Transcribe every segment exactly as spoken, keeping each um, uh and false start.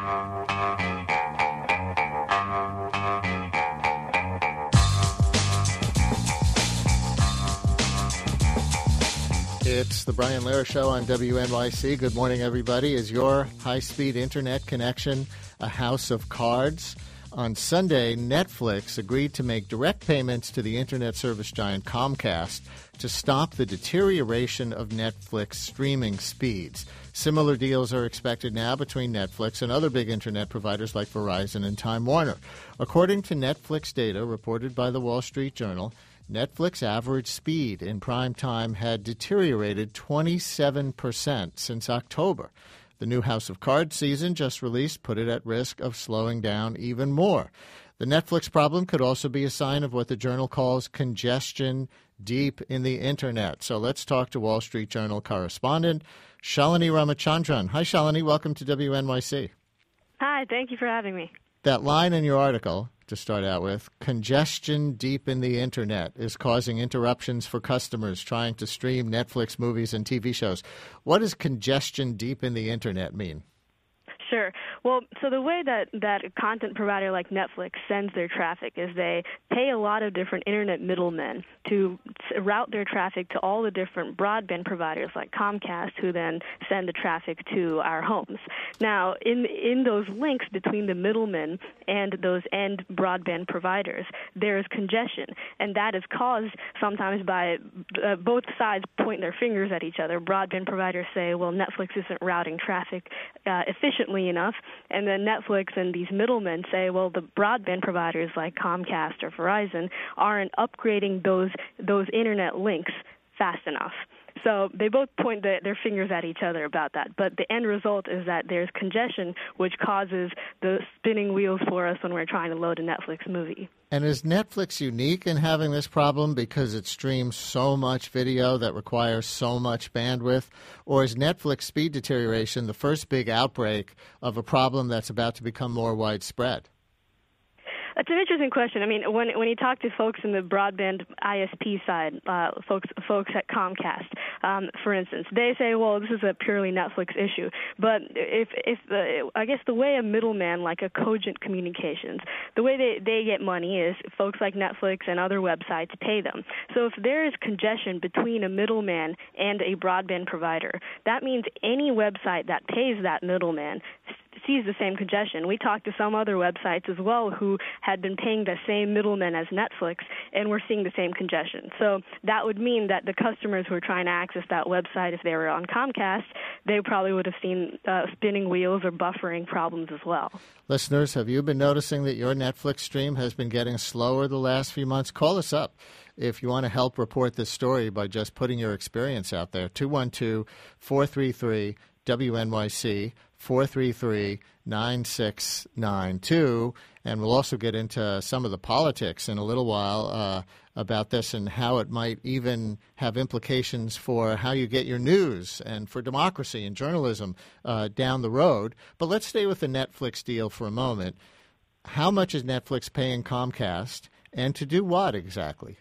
It's the Brian Lehrer Show on W N Y C. Good morning, everybody. Is your high-speed internet connection a house of cards? On Sunday, Netflix agreed to make direct payments to the internet service giant Comcast to stop the deterioration of Netflix streaming speeds. Similar deals are expected now between Netflix and other big internet providers like Verizon and Time Warner. According to Netflix data reported by the Wall Street Journal, Netflix average speed in prime time had deteriorated twenty-seven percent since October. The new House of Cards season just released put it at risk of slowing down even more. The Netflix problem could also be a sign of what the journal calls congestion deep in the internet. So let's talk to Wall Street Journal correspondent Shalini Ramachandran. Hi, Shalini. Welcome to W N Y C. Hi. Thank you for having me. That line in your article, to start out with, congestion deep in the internet is causing interruptions for customers trying to stream Netflix movies and T V shows. What does congestion deep in the internet mean? Sure. Well, so the way that, that a content provider like Netflix sends their traffic is they pay a lot of different internet middlemen to route their traffic to all the different broadband providers like Comcast, who then send the traffic to our homes. Now, in in those links between the middlemen and those end broadband providers, there is congestion, and that is caused sometimes by uh, both sides point their fingers at each other. Broadband providers say, well, Netflix isn't routing traffic uh, efficiently enough, and then Netflix and these middlemen say, well, the broadband providers like Comcast or Verizon aren't upgrading those those internet links fast enough. So they both point the, their fingers at each other about that. But the end result is that there's congestion, which causes the spinning wheels for us when we're trying to load a Netflix movie. And is Netflix unique in having this problem because it streams so much video that requires so much bandwidth? Or is Netflix speed deterioration the first big outbreak of a problem that's about to become more widespread? That's an interesting question. I mean, when when you talk to folks in the broadband I S P side, uh, folks folks at Comcast, um, for instance, they say, well, this is a purely Netflix issue. But if if the, I guess the way a middleman like a Cogent Communications, the way they, they get money is folks like Netflix and other websites pay them. So if there is congestion between a middleman and a broadband provider, that means any website that pays that middleman sees the same congestion. We talked to some other websites as well who had been paying the same middlemen as Netflix, and we're seeing the same congestion. So that would mean that the customers who are trying to access that website, if they were on Comcast, they probably would have seen uh, spinning wheels or buffering problems as well. Listeners, have you been noticing that your Netflix stream has been getting slower the last few months? Call us up if you want to help report this story by just putting your experience out there. two one two, four three three, W N Y C, four three three, nine six nine two. And we'll also get into some of the politics in a little while uh, about this and how it might even have implications for how you get your news and for democracy and journalism uh, down the road. But let's stay with the Netflix deal for a moment. How much is Netflix paying Comcast, and to do what exactly?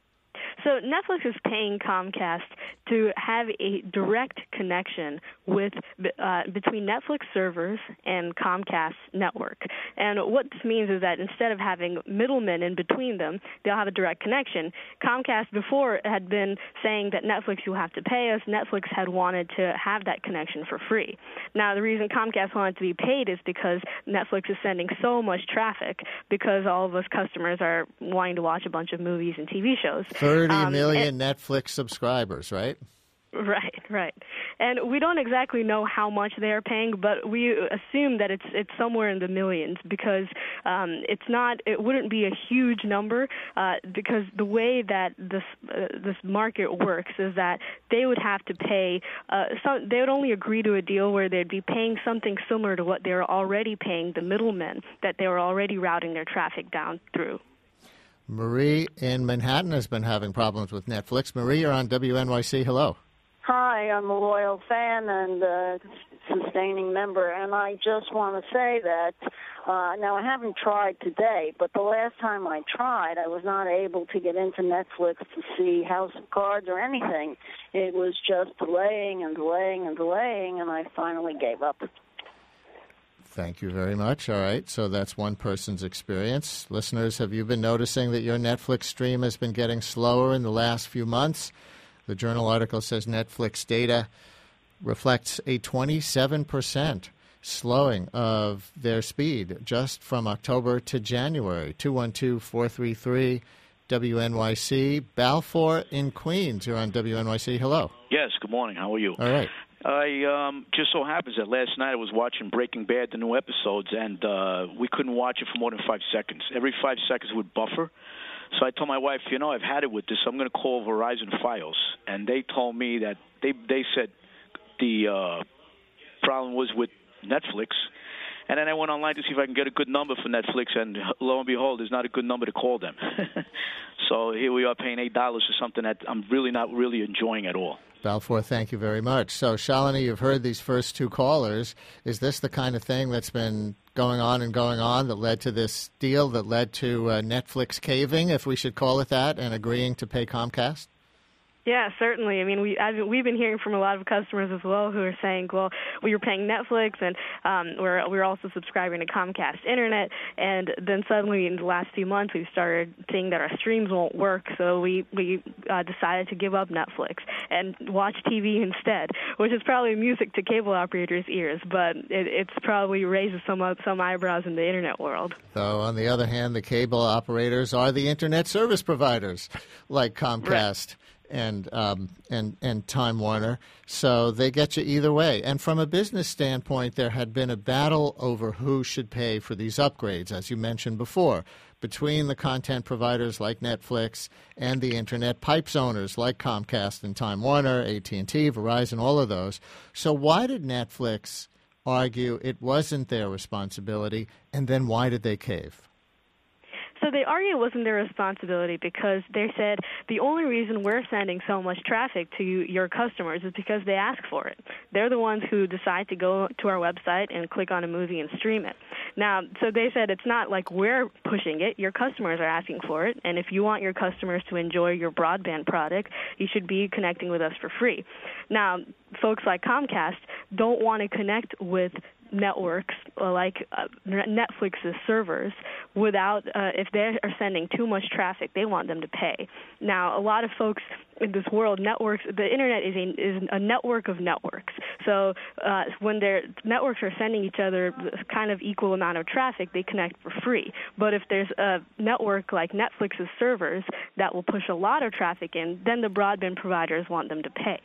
So Netflix is paying Comcast to have a direct connection with uh, between Netflix servers and Comcast network. And what this means is that instead of having middlemen in between them, they'll have a direct connection. Comcast before had been saying that Netflix, you'll have to pay us. Netflix had wanted to have that connection for free. Now, the reason Comcast wanted to be paid is because Netflix is sending so much traffic because all of us customers are wanting to watch a bunch of movies and T V shows. thirty Um, million and, Netflix subscribers, right? Right, right. And we don't exactly know how much they're paying, but we assume that it's it's somewhere in the millions because um, it's not. It wouldn't be a huge number uh, because the way that this uh, this market works is that they would have to pay. Uh, some, they would only agree to a deal where they'd be paying something similar to what they were already paying the middlemen that they were already routing their traffic down through. Marie in Manhattan has been having problems with Netflix. Marie, you're on W N Y C. Hello. Hi, I'm a loyal fan and a sustaining member, and I just want to say that, uh, now I haven't tried today, but the last time I tried, I was not able to get into Netflix to see House of Cards or anything. It was just delaying and delaying and delaying, and I finally gave up. Thank you very much. All right, so that's one person's experience. Listeners, have you been noticing that your Netflix stream has been getting slower in the last few months? The Journal article says Netflix data reflects a twenty-seven percent slowing of their speed just from October to January. two one two, four three three, W N Y C. Balfour in Queens, you're on W N Y C. Hello. Yes, good morning. How are you? All right. I um, just so happens that last night I was watching Breaking Bad, the new episodes, and uh, we couldn't watch it for more than five seconds. Every five seconds it would buffer. So I told my wife, you know, I've had it with this. I'm going to call Verizon Fios. And they told me that they they said the uh, problem was with Netflix. And then I went online to see if I can get a good number for Netflix, and lo and behold, there's not a good number to call them. So here we are paying eight dollars for something that I'm really not really enjoying at all. Balfour, thank you very much. So, Shalini, you've heard these first two callers. Is this the kind of thing that's been going on and going on that led to this deal, that led to uh, Netflix caving, if we should call it that, and agreeing to pay Comcast? Yeah, certainly. I mean, we I've, we've been hearing from a lot of customers as well who are saying, well, we were paying Netflix and um, we're we're also subscribing to Comcast Internet, and then suddenly in the last few months we've started seeing that our streams won't work, so we we uh, decided to give up Netflix and watch T V instead, which is probably music to cable operators' ears, but it it's probably raises some some eyebrows in the Internet world. Though, on the other hand, the cable operators are the Internet service providers, like Comcast. Right. And um, and and Time Warner, so they get you either way. And from a business standpoint, there had been a battle over who should pay for these upgrades, as you mentioned before, between the content providers like Netflix and the Internet pipes owners like Comcast and Time Warner, A T and T, Verizon, all of those. So why did Netflix argue it wasn't their responsibility, and then why did they cave? So they argue it wasn't their responsibility because they said the only reason we're sending so much traffic to your customers is because they ask for it. They're the ones who decide to go to our website and click on a movie and stream it. Now, so they said it's not like we're pushing it. Your customers are asking for it, and if you want your customers to enjoy your broadband product, you should be connecting with us for free. Now, folks like Comcast don't want to connect with networks like uh, Netflix's servers without, uh, if they are sending too much traffic, they want them to pay. Now, a lot of folks in this world, networks, the Internet is a, is a network of networks. So uh, when their networks are sending each other kind of equal amount of traffic, they connect for free. But if there's a network like Netflix's servers that will push a lot of traffic in, then the broadband providers want them to pay.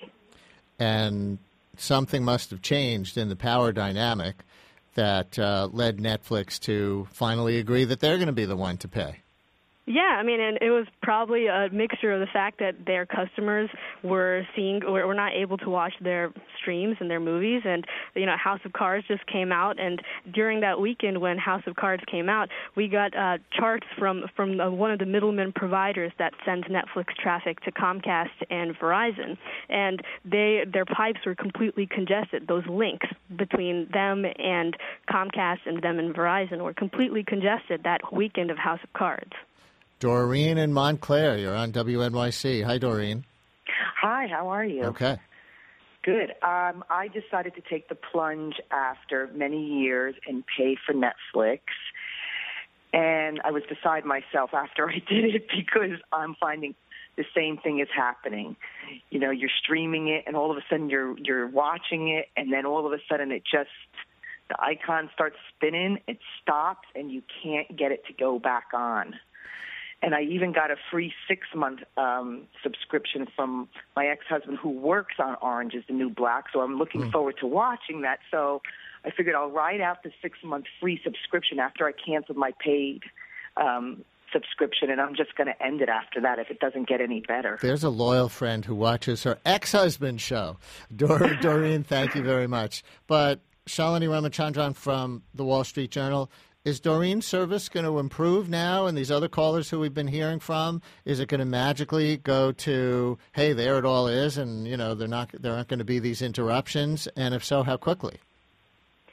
And something must have changed in the power dynamic that uh, led Netflix to finally agree that they're going to be the one to pay. Yeah, I mean, and it was probably a mixture of the fact that their customers were seeing or were not able to watch their streams and their movies, and, you know, House of Cards just came out, and during that weekend when House of Cards came out, we got uh, charts from, from uh, one of the middleman providers that sends Netflix traffic to Comcast and Verizon, and they their pipes were completely congested. Those links between them and Comcast and them and Verizon were completely congested that weekend of House of Cards. Doreen in Montclair, you're on W N Y C. Hi, Doreen. Hi, how are you? Okay. Good. Um, I decided to take the plunge after many years and pay for Netflix. And I was beside myself after I did it because I'm finding the same thing is happening. You know, you're streaming it, and all of a sudden you're you're watching it, and then all of a sudden it just, the icon starts spinning, it stops, and you can't get it to go back on. And I even got a free six-month um, subscription from my ex-husband who works on Orange is the New Black, so I'm looking mm. forward to watching that. So I figured I'll ride out the six-month free subscription after I canceled my paid um, subscription, and I'm just going to end it after that if it doesn't get any better. There's a loyal friend who watches her ex-husband's show. Dor- Doreen, thank you very much. But Shalini Ramachandran from the Wall Street Journal, is Doreen's service going to improve now? And these other callers who we've been hearing from, is it going to magically go to, hey, there it all is, and you know they're not there aren't going to be these interruptions? And if so, how quickly?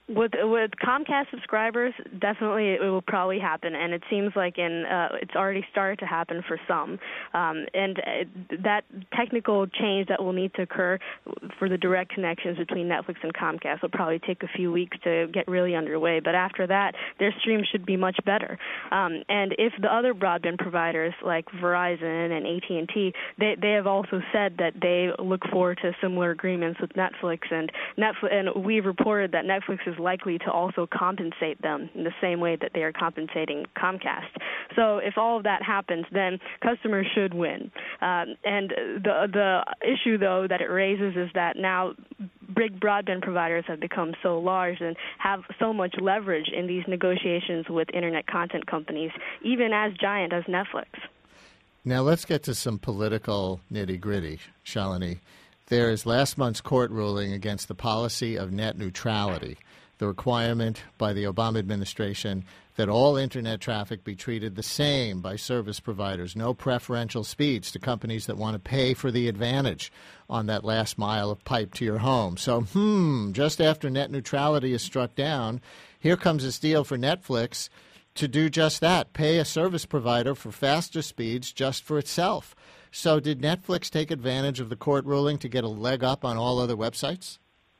With with Comcast subscribers, definitely it will probably happen, and it seems like in uh, it's already started to happen for some. Um, and uh, that technical change that will need to occur for the direct connections between Netflix and Comcast will probably take a few weeks to get really underway. But after that, their stream should be much better. Um, and if the other broadband providers like Verizon and A T and T, they they have also said that they look forward to similar agreements with Netflix, and Netflix, and we've reported that Netflix is likely to also compensate them in the same way that they are compensating Comcast. So if all of that happens, then customers should win. Um, and the the issue, though, that it raises is that now big broadband providers have become so large and have so much leverage in these negotiations with internet content companies, even as giant as Netflix. Now let's get to some political nitty-gritty, Shalini. There is last month's court ruling against the policy of net neutrality, the requirement by the Obama administration that all Internet traffic be treated the same by service providers, no preferential speeds to companies that want to pay for the advantage on that last mile of pipe to your home. So, hmm, just after net neutrality is struck down, here comes this deal for Netflix to do just that, pay a service provider for faster speeds just for itself. So did Netflix take advantage of the court ruling to get a leg up on all other websites?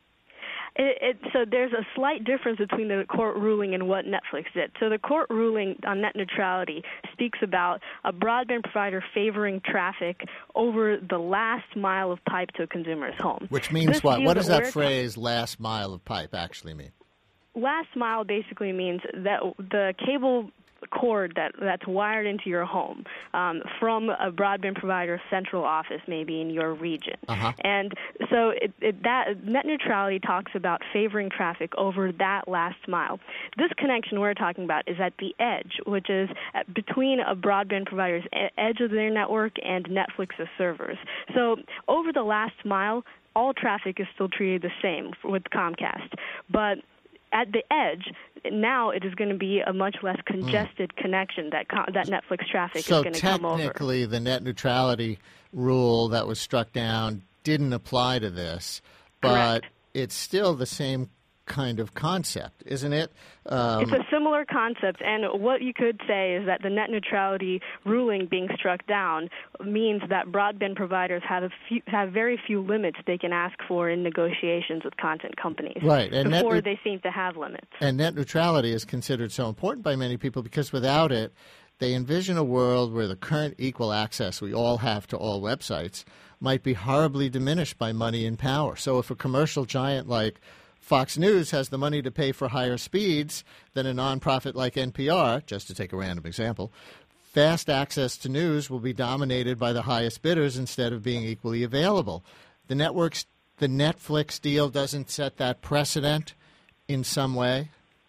It, it, so there's a slight difference between the court ruling and what Netflix did. So the court ruling on net neutrality speaks about a broadband provider favoring traffic over the last mile of pipe to a consumer's home. Which means this what? What does that phrase, t- last mile of pipe, actually mean? Last mile basically means that the cable cord that that's wired into your home um, from a broadband provider's central office, maybe in your region. Uh-huh. And so it, it, that net neutrality talks about favoring traffic over that last mile. This connection we're talking about is at the edge, which is at, between a broadband provider's edge of their network and Netflix's servers. So over the last mile, all traffic is still treated the same with Comcast, but at the edge, now it is going to be a much less congested mm. connection that co- that Netflix traffic so is going to come over. So technically, the net neutrality rule that was struck down didn't apply to this, but Correct. It's still the same kind of concept, isn't it? Um, it's a similar concept, and what you could say is that the net neutrality ruling being struck down means that broadband providers have a few, have very few limits they can ask for in negotiations with content companies. Right, and before net, they seem to have limits. And net neutrality is considered so important by many people because without it, they envision a world where the current equal access we all have to all websites might be horribly diminished by money and power. So if a commercial giant like Fox News has the money to pay for higher speeds than a nonprofit like N P R, just to take a random example, fast access to news will be dominated by the highest bidders instead of being equally available. The networks, the Netflix deal doesn't set that precedent in some way?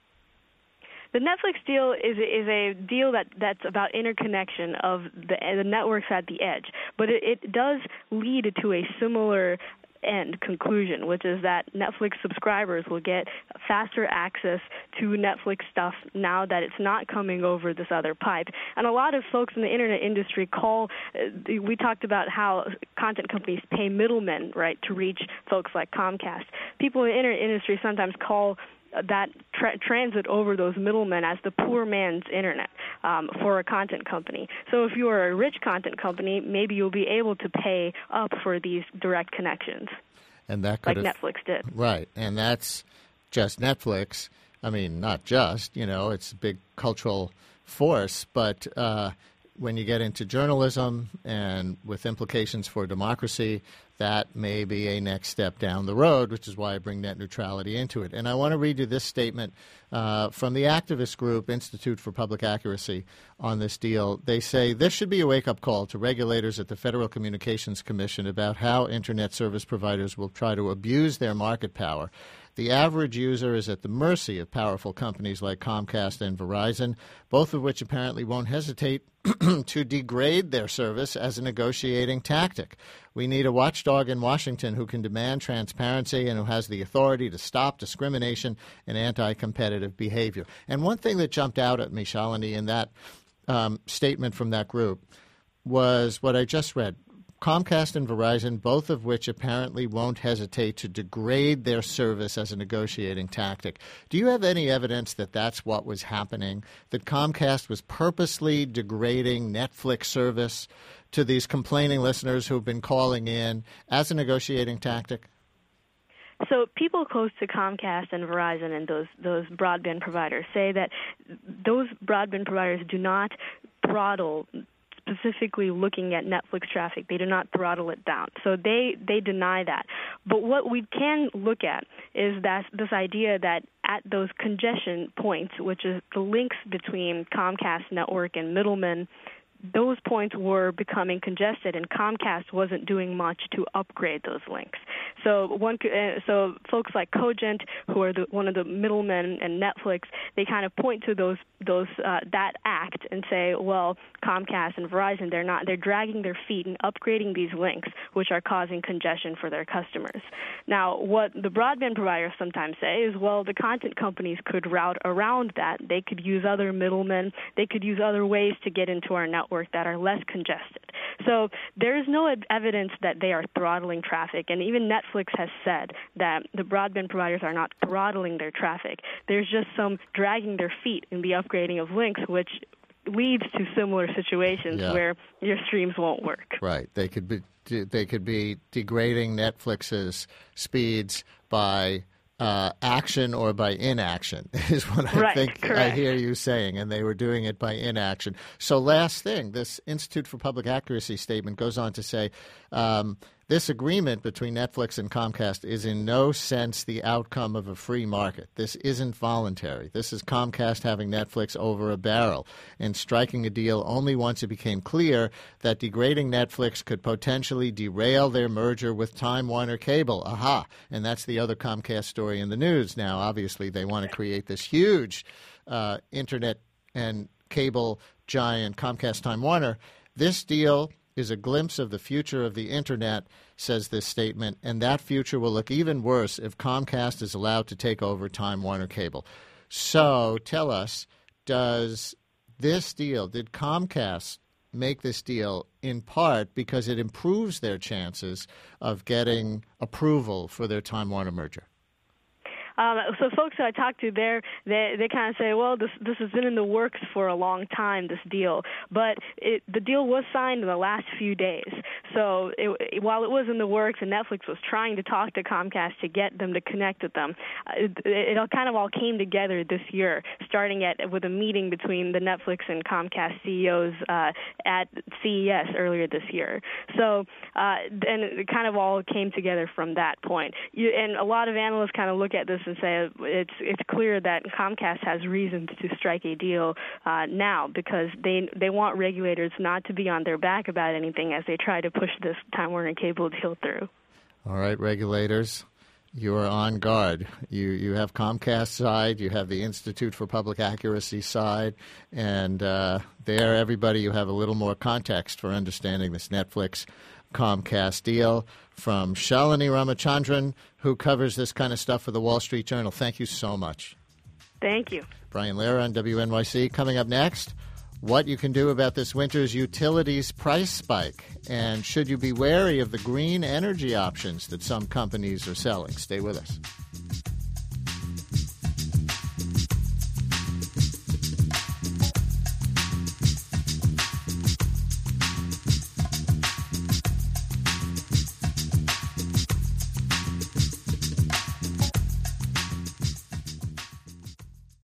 The Netflix deal is is a deal that, that's about interconnection of the, the networks at the edge, but it, it does lead to a similar end conclusion, which is that Netflix subscribers will get faster access to Netflix stuff now that it's not coming over this other pipe. And a lot of folks in the internet industry call, uh, we talked about how content companies pay middlemen, right, to reach folks like Comcast. People in the internet industry sometimes call that tra- transit over those middlemen as the poor man's internet um, for a content company. So if you are a rich content company, maybe you'll be able to pay up for these direct connections, and that could like have, Netflix did. Right, and that's just Netflix. I mean, not just, you know, it's a big cultural force, but uh, when you get into journalism and with implications for democracy, that may be a next step down the road, which is why I bring net neutrality into it. And I want to read you this statement uh, from the activist group Institute for Public Accuracy on this deal. They say, this should be a wake-up call to regulators at the Federal Communications Commission about how Internet service providers will try to abuse their market power. The average user is at the mercy of powerful companies like Comcast and Verizon, both of which apparently won't hesitate to degrade their service as a negotiating tactic. We need a watchdog in Washington who can demand transparency and who has the authority to stop discrimination and anti-competitive behavior. And one thing that jumped out at me, Shalini, in that um, statement from that group was what I just read. Comcast and Verizon, both of which apparently won't hesitate to degrade their service as a negotiating tactic. Do you have any evidence that that's what was happening, that Comcast was purposely degrading Netflix service to these complaining listeners who've been calling in as a negotiating tactic? So people close to Comcast and Verizon and those those broadband providers say that those broadband providers do not throttle specifically looking at Netflix traffic. They do not throttle it down. So they, they deny that. But what we can look at is that this idea that at those congestion points, which is the links between Comcast network and middlemen, those points were becoming congested, and Comcast wasn't doing much to upgrade those links. So one, uh, so folks like Cogent, who are the, one of the middlemen, and Netflix, they kind of point to those those uh, that act and say, well, Comcast and Verizon, they're not they're dragging their feet and upgrading these links, which are causing congestion for their customers. Now, what the broadband providers sometimes say is, well, the content companies could route around that. They could use other middlemen. They could use other ways to get into our network that are less congested. So there is no evidence that they are throttling traffic, and even Netflix has said that the broadband providers are not throttling their traffic. There's just some dragging their feet in the upgrading of links, which leads to similar situations yeah. where your streams won't work. Right. They could be they could be degrading Netflix's speeds by Uh, action or by inaction is what I right, think correct. I hear you saying, and they were doing it by inaction. So last thing, this Institute for Public Accuracy statement goes on to say, um, this agreement between Netflix and Comcast is in no sense the outcome of a free market. This isn't voluntary. This is Comcast having Netflix over a barrel and striking a deal only once it became clear that degrading Netflix could potentially derail their merger with Time Warner Cable. Aha. And that's the other Comcast story in the news now. Obviously, they want to create this huge uh, internet and cable giant, Comcast Time Warner. This deal is a glimpse of the future of the internet, says this statement, and that future will look even worse if Comcast is allowed to take over Time Warner Cable. So tell us, does this deal, did Comcast make this deal in part because it improves their chances of getting approval for their Time Warner merger? Um, so folks that I talked to there, they they kind of say, well, this this has been in the works for a long time, this deal. But it, the deal was signed in the last few days. So it, it, while it was in the works and Netflix was trying to talk to Comcast to get them to connect with them, it, it all kind of all came together this year, starting at with a meeting between the Netflix and Comcast C E Os uh, at C E S earlier this year. So uh, and it kind of all came together from that point. You, and a lot of analysts kind of look at this and say it's it's clear that Comcast has reasons to strike a deal uh, now because they they want regulators not to be on their back about anything as they try to push this Time Warner Cable deal through. All right, regulators, you are on guard. You you have Comcast side, you have the Institute for Public Accuracy side, and uh, there, everybody, you have a little more context for understanding this Netflix Comcast deal. From Shalini Ramachandran, who covers this kind of stuff for the Wall Street Journal. Thank you so much. Thank you. Brian Lehrer on W N Y C. Coming up next, what you can do about this winter's utilities price spike, and should you be wary of the green energy options that some companies are selling. Stay with us.